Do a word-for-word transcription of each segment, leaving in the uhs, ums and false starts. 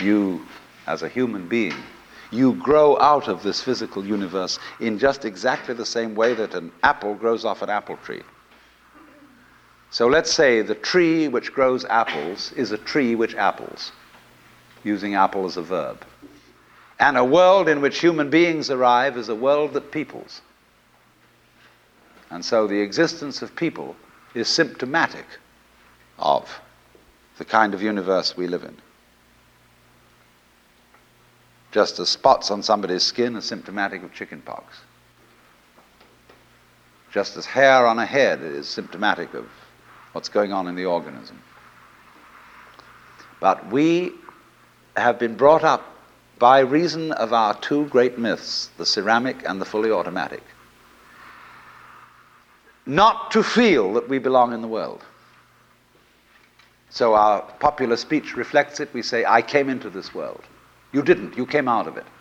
you as a human being, you grow out of this physical universe in just exactly the same way that an apple grows off an apple tree. So let's say the tree which grows apples is a tree which apples, using apple as a verb. And a world in which human beings arrive is a world that peoples. And so the existence of people is symptomatic of the kind of universe we live in. Just as spots on somebody's skin are symptomatic of chickenpox. Just as hair on a head is symptomatic of what's going on in the organism. But we have been brought up by reason of our two great myths, the ceramic and the fully automatic, not to feel that we belong in the world. So our popular speech reflects it. We say, I came into this world. You didn't. You came out of it.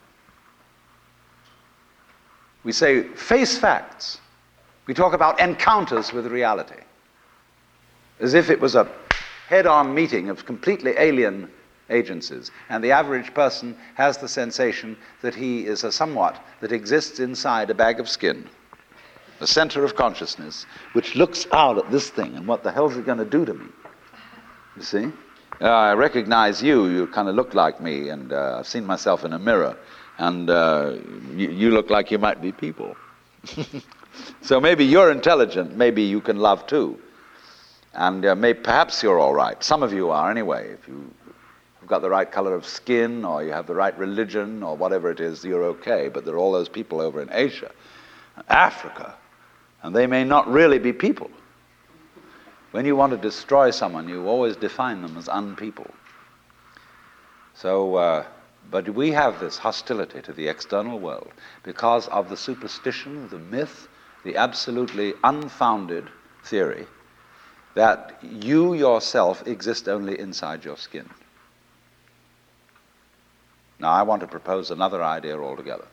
We say, face facts. We talk about encounters with reality, as if it was a head-on meeting of completely alien agencies, and the average person has the sensation that he is a somewhat that exists inside a bag of skin, the center of consciousness, which looks out at this thing, and what the hell is it going to do to me? You see? Uh, I recognize you, you kind of look like me, and uh, I've seen myself in a mirror, and uh, you, you look like you might be people. So maybe you're intelligent, maybe you can love too, and uh, maybe, perhaps you're all right. Some of you are anyway. If you You've got the right color of skin, or you have the right religion, or whatever it is, you're okay. But there are all those people over in Asia, Africa, and they may not really be people. When you want to destroy someone, you always define them as unpeople. So, uh, but we have this hostility to the external world because of the superstition, the myth, the absolutely unfounded theory that you yourself exist only inside your skin. Now, I want to propose another idea altogether.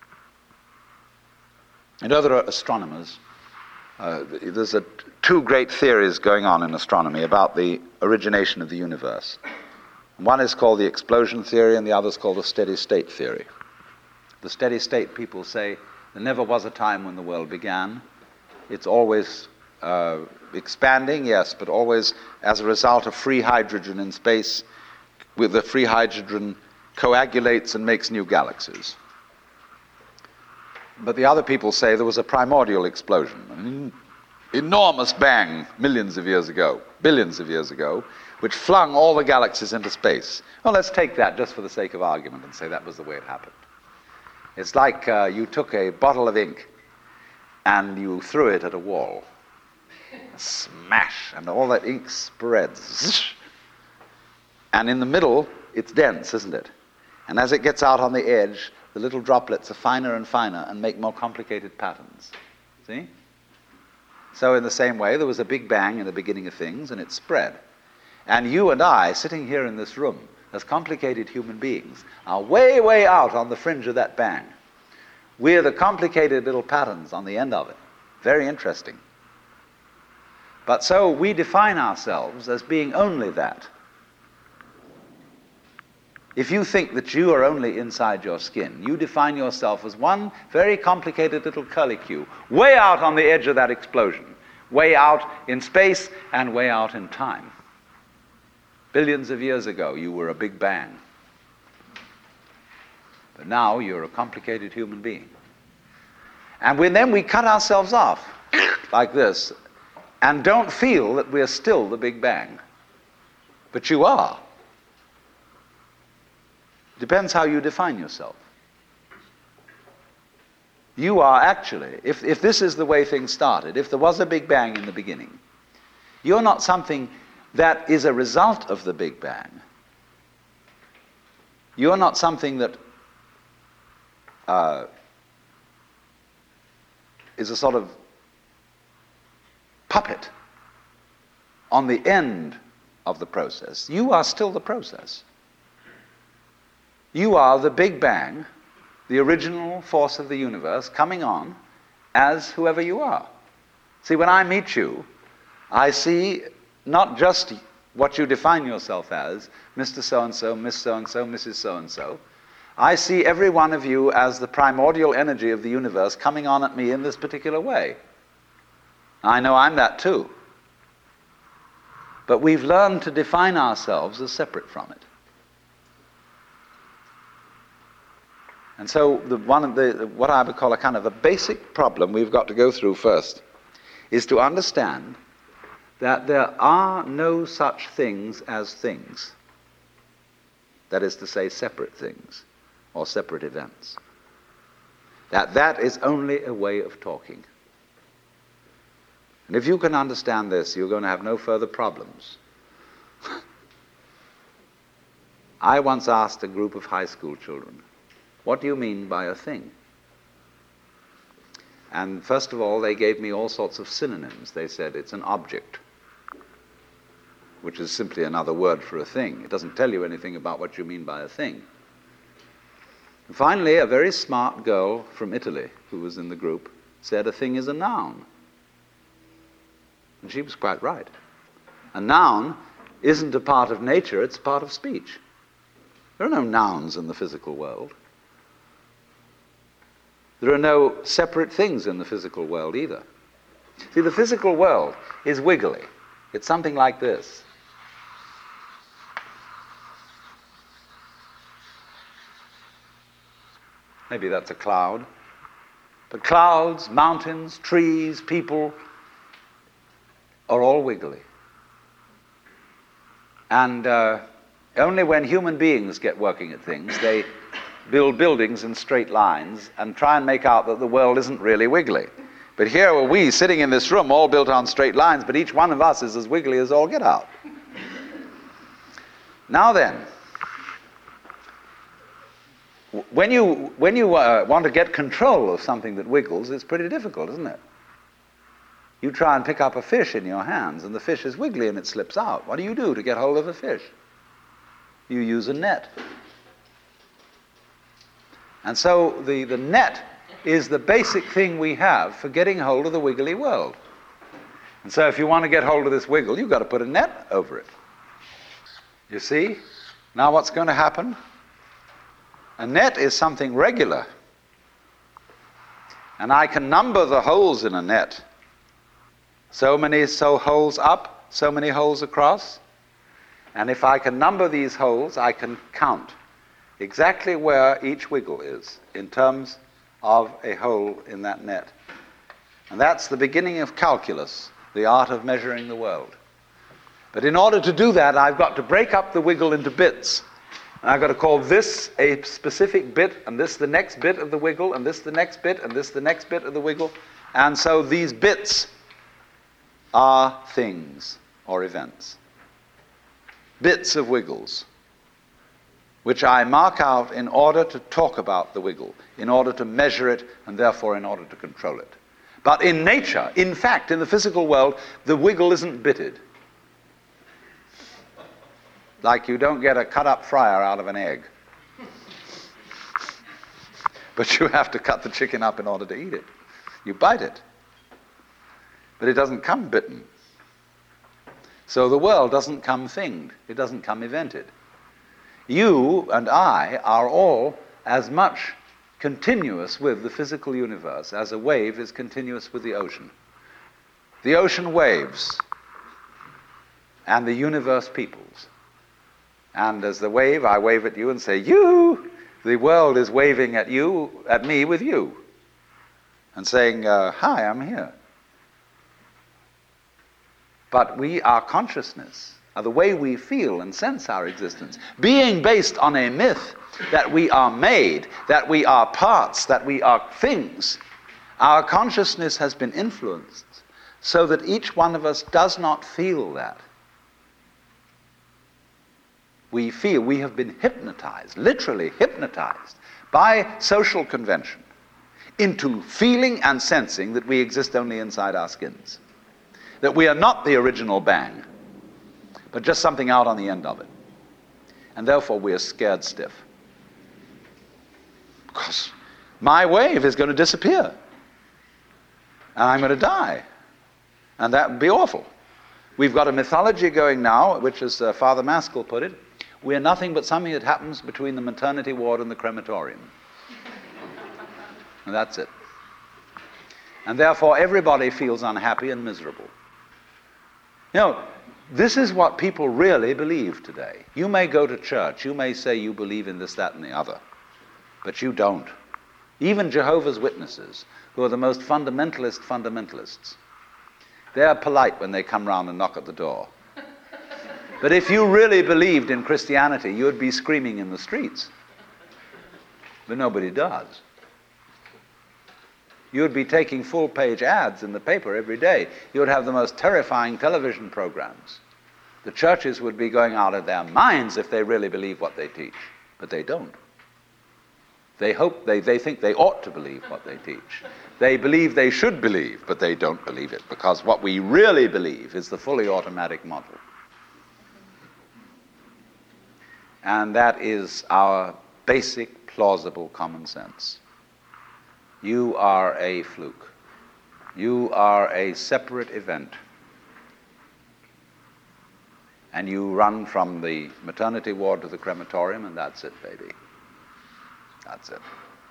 You know, there are astronomers. Uh, there's a, two great theories going on in astronomy about the origination of the universe. One is called the explosion theory, and the other is called the steady state theory. The steady state people say there never was a time when the world began. It's always uh, expanding, yes, but always as a result of free hydrogen in space, with the free hydrogen coagulates and makes new galaxies. But the other people say there was a primordial explosion, an enormous bang millions of years ago, billions of years ago, which flung all the galaxies into space. Well, let's take that just for the sake of argument and say that was the way it happened. It's like uh, you took a bottle of ink and you threw it at a wall. Smash, and all that ink spreads. And in the middle, it's dense, isn't it? And as it gets out on the edge, the little droplets are finer and finer and make more complicated patterns. See? So in the same way, there was a big bang in the beginning of things, and it spread. And you and I, sitting here in this room, as complicated human beings, are way, way out on the fringe of that bang. We're the complicated little patterns on the end of it. Very interesting. But so we define ourselves as being only that. If you think that you are only inside your skin, you define yourself as one very complicated little curlicue, way out on the edge of that explosion, way out in space and way out in time. Billions of years ago, you were a big bang. But now you're a complicated human being. And when then we cut ourselves off like this and don't feel that we're still the big bang. But you are. Depends how you define yourself. You are actually, if, if this is the way things started, if there was a Big Bang in the beginning, you're not something that is a result of the Big Bang. You're not something that uh, is a sort of puppet on the end of the process. You are still the process. You are the Big Bang, the original force of the universe, coming on as whoever you are. See, when I meet you, I see not just what you define yourself as, Mister So-and-so, Miss So-and-so, Missus So-and-so. I see every one of you as the primordial energy of the universe coming on at me in this particular way. I know I'm that too. But we've learned to define ourselves as separate from it. And so the, one of the, what I would call a kind of a basic problem we've got to go through first is to understand that there are no such things as things. That is to say, separate things or separate events. That that is only a way of talking. And if you can understand this, you're going to have no further problems. I once asked a group of high school children, what do you mean by a thing? And first of all, they gave me all sorts of synonyms. They said it's an object, which is simply another word for a thing. It doesn't tell you anything about what you mean by a thing. And finally, a very smart girl from Italy who was in the group said a thing is a noun. And she was quite right. A noun isn't a part of nature, it's a part of speech. There are no nouns in the physical world. There are no separate things in the physical world either. See, the physical world is wiggly. It's something like this. Maybe that's a cloud. But clouds, mountains, trees, people are all wiggly. And uh, only when human beings get working at things, they build buildings in straight lines and try and make out that the world isn't really wiggly. But here are we sitting in this room all built on straight lines, but each one of us is as wiggly as all get out. Now then, when you, when you uh, want to get control of something that wiggles, it's pretty difficult, isn't it? You try and pick up a fish in your hands, and the fish is wiggly and it slips out. What do you do to get hold of a fish? You use a net. And so the, the net is the basic thing we have for getting hold of the wiggly world. And so if you want to get hold of this wiggle, you've got to put a net over it. You see? Now what's going to happen? A net is something regular. And I can number the holes in a net. So many so holes up, so many holes across. And if I can number these holes, I can count exactly where each wiggle is in terms of a hole in that net. And that's the beginning of calculus, the art of measuring the world. But in order to do that, I've got to break up the wiggle into bits. And I've got to call this a specific bit, and this the next bit of the wiggle, and this the next bit, and this the next bit of the wiggle. And so these bits are things or events. Bits of wiggles, which I mark out in order to talk about the wiggle, in order to measure it, and therefore in order to control it. But in nature, in fact, in the physical world, the wiggle isn't bitted. Like you don't get a cut-up fryer out of an egg. But you have to cut the chicken up in order to eat it. You bite it. But it doesn't come bitten. So the world doesn't come thinged. It doesn't come evented. You and I are all as much continuous with the physical universe as a wave is continuous with the ocean. The ocean waves, and the universe peoples. And as the wave, I wave at you and say, you! The world is waving at you, at me with you, and saying, uh, hi, I'm here. But we, our consciousness, are the way we feel and sense our existence, being based on a myth that we are made, that we are parts, that we are things, our consciousness has been influenced so that each one of us does not feel that. We feel, we have been hypnotized, literally hypnotized, by social convention into feeling and sensing that we exist only inside our skins. That we are not the original bang, but just something out on the end of it. And therefore we are scared stiff. Because my wave is going to disappear. And I'm going to die. And that would be awful. We've got a mythology going now, which, as uh, Father Maskell put it, we're nothing but something that happens between the maternity ward and the crematorium. And that's it. And therefore, everybody feels unhappy and miserable. You know, this is what people really believe today. You may go to church, you may say you believe in this, that, and the other, but you don't. Even Jehovah's Witnesses, who are the most fundamentalist fundamentalists, they're polite when they come round and knock at the door. But if you really believed in Christianity, you'd be screaming in the streets. But nobody does. You'd be taking full-page ads in the paper every day. You'd have the most terrifying television programs. The churches would be going out of their minds if they really believe what they teach. But they don't. They hope, they, they think they ought to believe what they teach. They believe they should believe, but they don't believe it, because what we really believe is the fully automatic model. And that is our basic, plausible common sense. You are a fluke. You are a separate event. And you run from the maternity ward to the crematorium, and that's it, baby. That's it.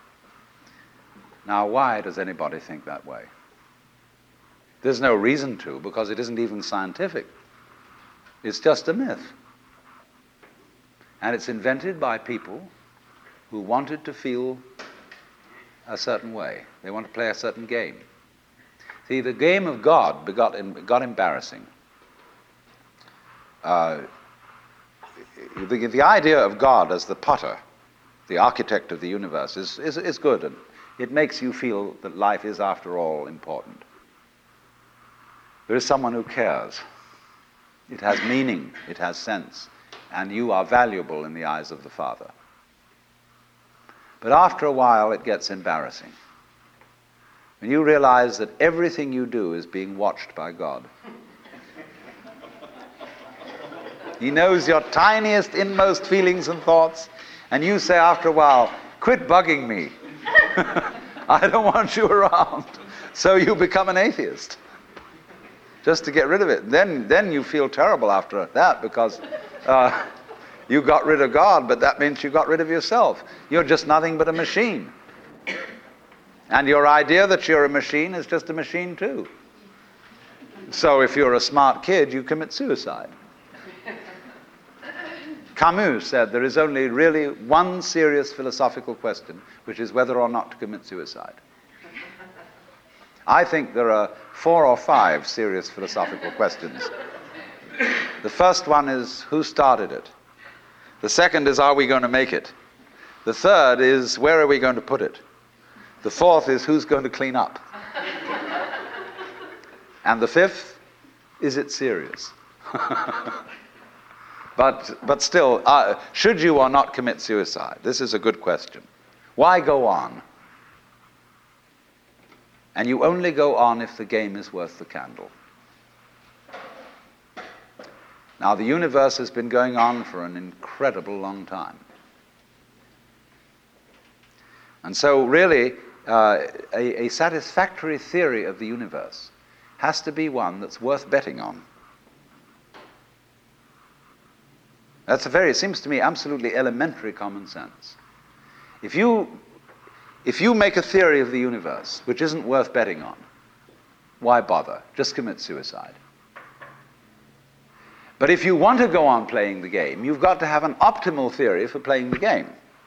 Now, why does anybody think that way? There's no reason to, because it isn't even scientific. It's just a myth. And it's invented by people who wanted to feel a certain way. They want to play a certain game. See, the game of God begot, got embarrassing. Uh, the, the idea of God as the potter, the architect of the universe, is, is, is good, and it makes you feel that life is, after all, important. There is someone who cares. It has meaning, it has sense, and you are valuable in the eyes of the Father. But after a while, it gets embarrassing. When you realize that everything you do is being watched by God. He knows your tiniest, inmost feelings and thoughts, and you say after a while, quit bugging me. I don't want you around. So you become an atheist, just to get rid of it. Then, then you feel terrible after that, because uh, you got rid of God, but that means you got rid of yourself. You're just nothing but a machine. And your idea that you're a machine is just a machine too. So if you're a smart kid, you commit suicide. Camus said there is only really one serious philosophical question, which is whether or not to commit suicide. I think there are four or five serious philosophical questions. The first one is, who started it? The second is, are we going to make it? The third is, where are we going to put it? The fourth is, who's going to clean up? And the fifth, is it serious? But, but still, uh, should you or not commit suicide? This is a good question. Why go on? And you only go on if the game is worth the candle. Now, the universe has been going on for an incredible long time. And so, really, uh, a, a satisfactory theory of the universe has to be one that's worth betting on. That's a very, it seems to me, absolutely elementary common sense. If you, if you make a theory of the universe which isn't worth betting on, why bother? Just commit suicide. But if you want to go on playing the game, you've got to have an optimal theory for playing the game.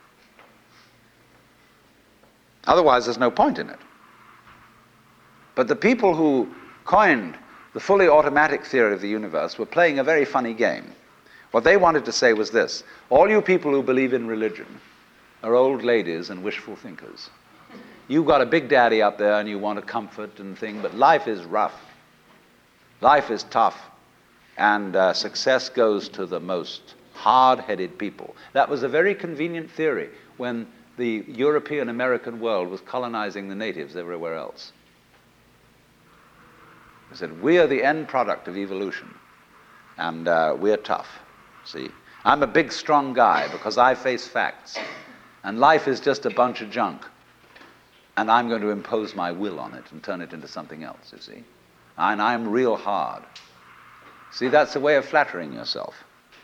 Otherwise, there's no point in it. But the people who coined the fully automatic theory of the universe were playing a very funny game. What they wanted to say was this: all you people who believe in religion are old ladies and wishful thinkers. You've got a big daddy up there and you want a comfort and thing, but life is rough. Life is tough. And uh, success goes to the most hard-headed people. That was a very convenient theory when the European-American world was colonizing the natives everywhere else. They said, we are the end product of evolution, and uh, we're tough. See, I'm a big, strong guy because I face facts, and life is just a bunch of junk, and I'm going to impose my will on it and turn it into something else, you see. And I'm real hard. See, that's a way of flattering yourself.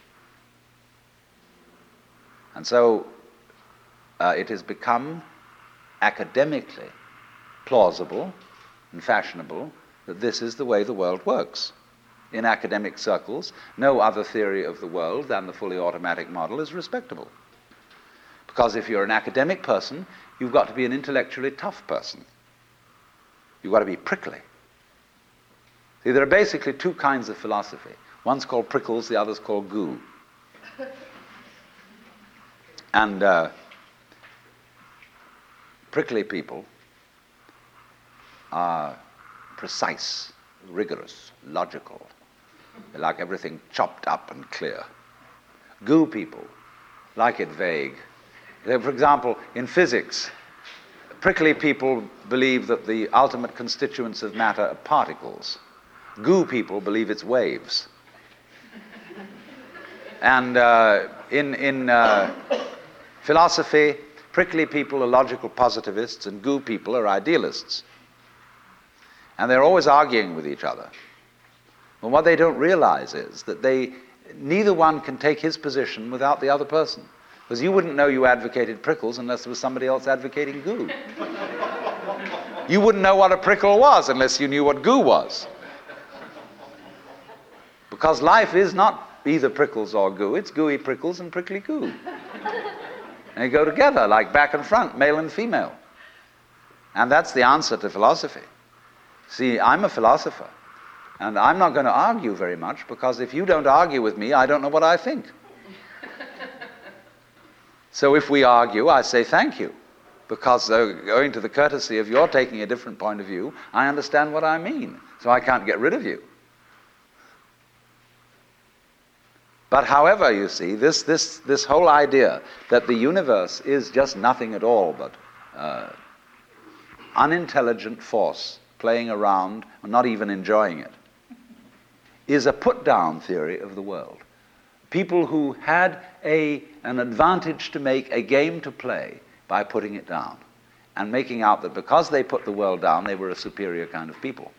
And so uh, it has become academically plausible and fashionable that this is the way the world works. In academic circles, no other theory of the world than the fully automatic model is respectable. Because if you're an academic person, you've got to be an intellectually tough person. You've got to be prickly. See, there are basically two kinds of philosophy. One's called prickles, the other's called goo. And uh, prickly people are precise, rigorous, logical. They like everything chopped up and clear. Goo people like it vague. For example, in physics, prickly people believe that the ultimate constituents of matter are particles. Goo people believe it's waves. And uh, in, in uh, philosophy, prickly people are logical positivists and goo people are idealists. And they're always arguing with each other. But what they don't realize is that they, neither one can take his position without the other person. Because you wouldn't know you advocated prickles unless there was somebody else advocating goo. You wouldn't know what a prickle was unless you knew what goo was. Because life is not either prickles or goo, it's gooey prickles and prickly goo. And they go together like back and front, male and female. And that's the answer to philosophy. See, I'm a philosopher, and I'm not going to argue very much, because if you don't argue with me, I don't know what I think. So if we argue, I say thank you, because uh, owing to the courtesy of your taking a different point of view, I understand what I mean, so I can't get rid of you. But however, you see, this, this, this whole idea that the universe is just nothing at all but uh, unintelligent force playing around and not even enjoying it, is a put-down theory of the world. People who had a, an advantage to make, a game to play, by putting it down, and making out that because they put the world down, they were a superior kind of people.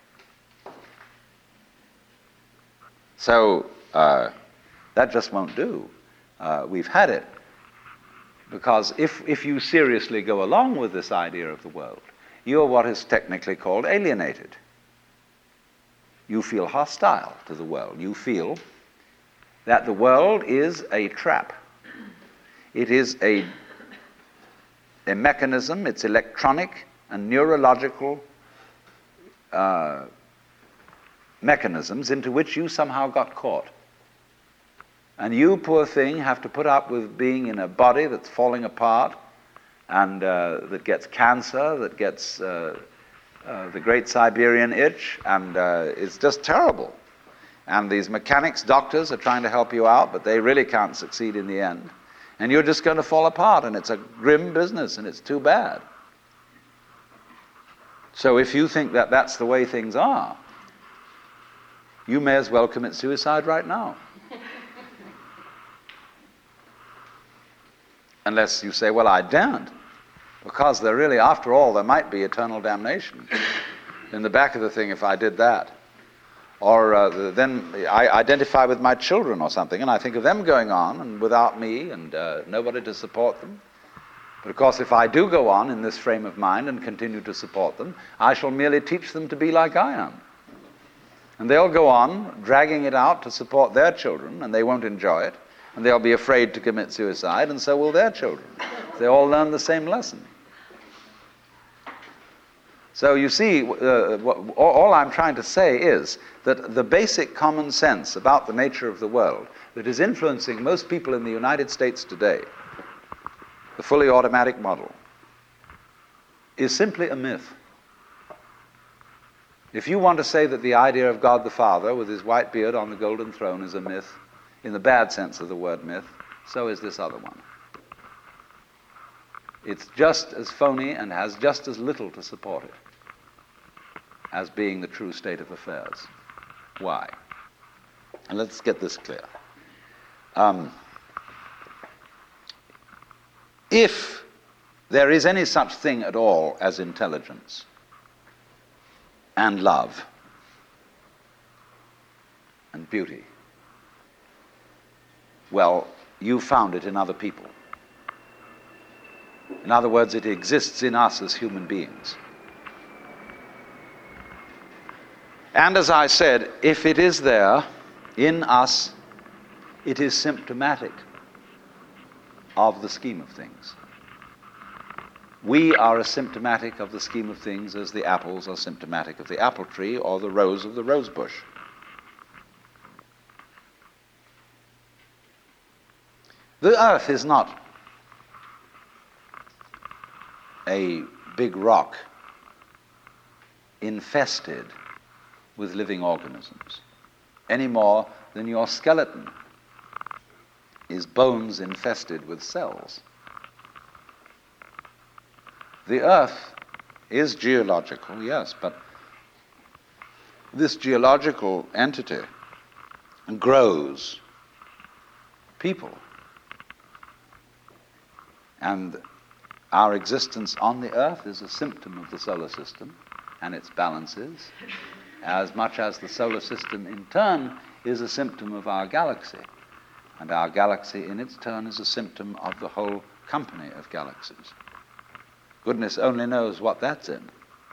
So, uh, that just won't do. Uh, we've had it. Because if, if you seriously go along with this idea of the world, you're what is technically called alienated. You feel hostile to the world. You feel that the world is a trap. It is a, a mechanism, it's electronic and neurological uh, mechanisms into which you somehow got caught. And you, poor thing, have to put up with being in a body that's falling apart and uh, that gets cancer, that gets uh, uh, the Great Siberian Itch, and uh, it's just terrible. And these mechanics, doctors are trying to help you out, but they really can't succeed in the end. And you're just going to fall apart, and it's a grim business, and it's too bad. So if you think that that's the way things are, you may as well commit suicide right now. Unless you say, well, I daren't, because there really, after all, there might be eternal damnation in the back of the thing if I did that. Or uh, then I identify with my children or something, and I think of them going on and without me and uh, nobody to support them. But of course, if I do go on in this frame of mind and continue to support them, I shall merely teach them to be like I am. And they'll go on dragging it out to support their children, and they won't enjoy it, and they'll be afraid to commit suicide, and so will their children. They all learn the same lesson. So you see, uh, what, all I'm trying to say is that the basic common sense about the nature of the world that is influencing most people in the United States today, the fully automatic model, is simply a myth. If you want to say that the idea of God the Father with his white beard on the golden throne is a myth, in the bad sense of the word myth, so is this other one. It's just as phony and has just as little to support it as being the true state of affairs. Why? And let's get this clear. Um, if there is any such thing at all as intelligence and love, and beauty? Well, you found it in other people. In other words, it exists in us as human beings. And as I said, if it is there in us, it is symptomatic of the scheme of things. We are as symptomatic of the scheme of things as the apples are symptomatic of the apple tree or the rose of the rose bush. The earth is not a big rock infested with living organisms, any more than your skeleton is bones infested with cells. The earth is geological, yes, but this geological entity grows people. And our existence on the earth is a symptom of the solar system and its balances, as much as the solar system in turn is a symptom of our galaxy. And our galaxy in its turn is a symptom of the whole company of galaxies. Goodness only knows what that's in.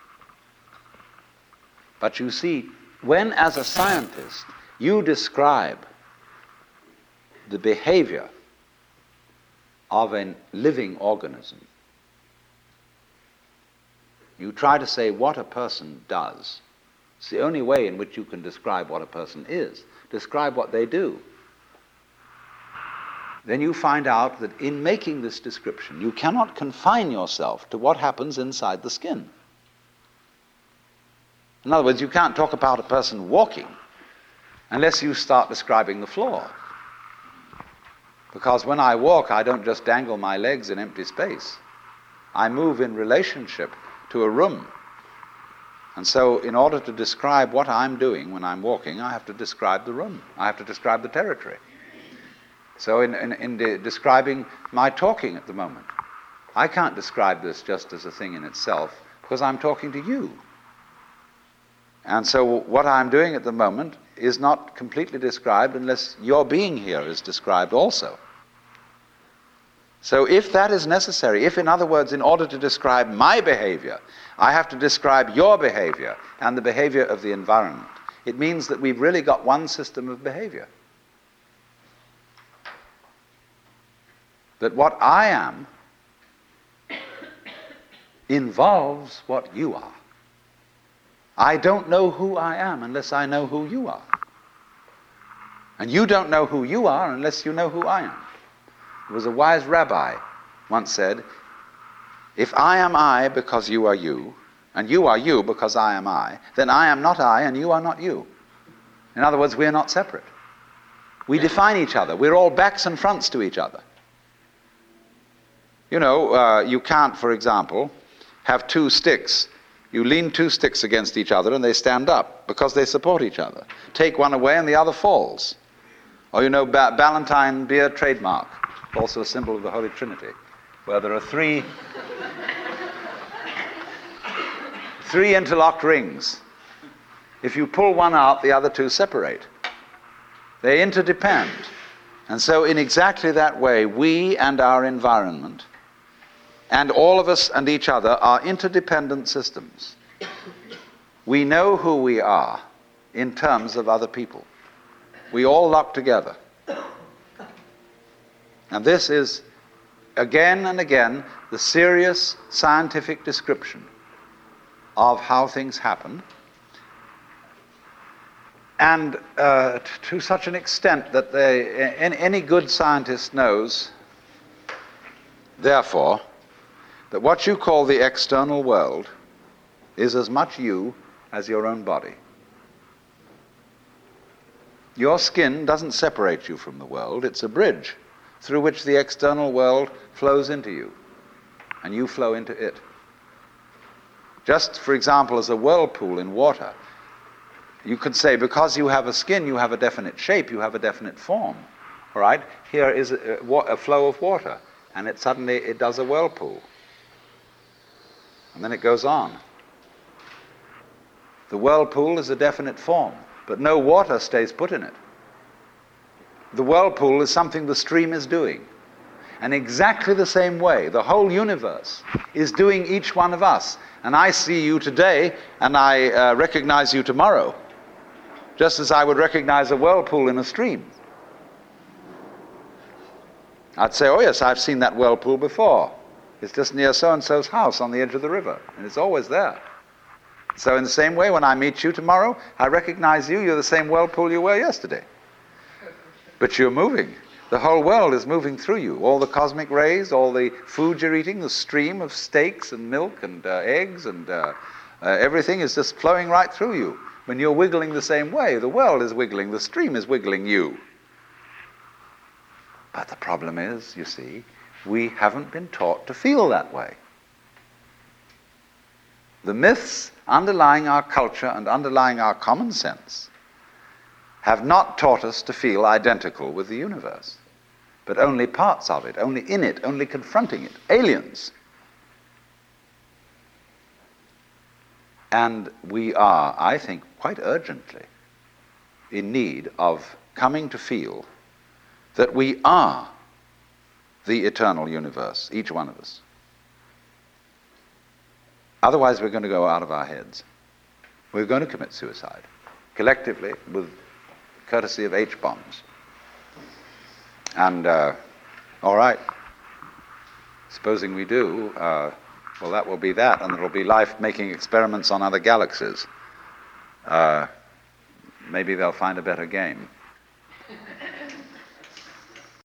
But you see, when as a scientist you describe the behavior of a living organism, you try to say what a person does. It's the only way in which you can describe what a person is. Describe what they do. Then you find out that in making this description, you cannot confine yourself to what happens inside the skin. In other words, you can't talk about a person walking unless you start describing the floor. Because when I walk, I don't just dangle my legs in empty space. I move in relationship to a room. And so in order to describe what I'm doing when I'm walking, I have to describe the room. I have to describe the territory. So in, in, in de- describing my talking at the moment, I can't describe this just as a thing in itself because I'm talking to you. And so what I'm doing at the moment is not completely described unless your being here is described also. So if that is necessary, if in other words, in order to describe my behavior, I have to describe your behavior and the behavior of the environment, it means that we've really got one system of behavior. That what I am involves what you are. I don't know who I am unless I know who you are. And you don't know who you are unless you know who I am. There was a wise rabbi once said, if I am I because you are you, and you are you because I am I, then I am not I and you are not you. In other words, we are not separate. We define each other. We're all backs and fronts to each other. You know, uh, you can't, for example, have two sticks. You lean two sticks against each other and they stand up because they support each other. Take one away and the other falls. Or you know, ba- Ballantine beer trademark, also a symbol of the Holy Trinity, where there are three, three interlocked rings. If you pull one out, the other two separate. They interdepend. And so in exactly that way, we and our environment, and all of us and each other, are interdependent systems. We know who we are in terms of other people. We all lock together. And this is, again and again, the serious scientific description of how things happen. And uh, t- to such an extent that they, any, any good scientist knows, therefore, that what you call the external world is as much you as your own body. Your skin doesn't separate you from the world. It's a bridge through which the external world flows into you, and you flow into it. Just, for example, as a whirlpool in water, you could say, because you have a skin, you have a definite shape, you have a definite form. All right? Here is a, a flow of water, and it suddenly it does a whirlpool. And then it goes on. The whirlpool is a definite form. but no water stays put in it. The whirlpool is something the stream is doing. And exactly the same way, the whole universe is doing each one of us. And I see you today, and I uh, recognize you tomorrow, just as I would recognize a whirlpool in a stream. I'd say, oh yes, I've seen that whirlpool before. It's just near so-and-so's house on the edge of the river, and it's always there. So in the same way, when I meet you tomorrow, I recognize you, you're the same whirlpool you were yesterday. But you're moving. The whole world is moving through you. All the cosmic rays, all the food you're eating, the stream of steaks and milk and uh, eggs and uh, uh, everything is just flowing right through you. When you're wiggling the same way, the world is wiggling, the stream is wiggling you. But the problem is, you see, we haven't been taught to feel that way. The myths underlying our culture and underlying our common sense have not taught us to feel identical with the universe, but only parts of it, only in it, only confronting it, aliens. And we are, I think, quite urgently in need of coming to feel that we are the eternal universe, each one of us. Otherwise, we're going to go out of our heads. We're going to commit suicide, collectively, with courtesy of H-bombs. And, uh, all right, supposing we do, uh, well, that will be that, and there will be life making experiments on other galaxies. Uh, maybe they'll find a better game.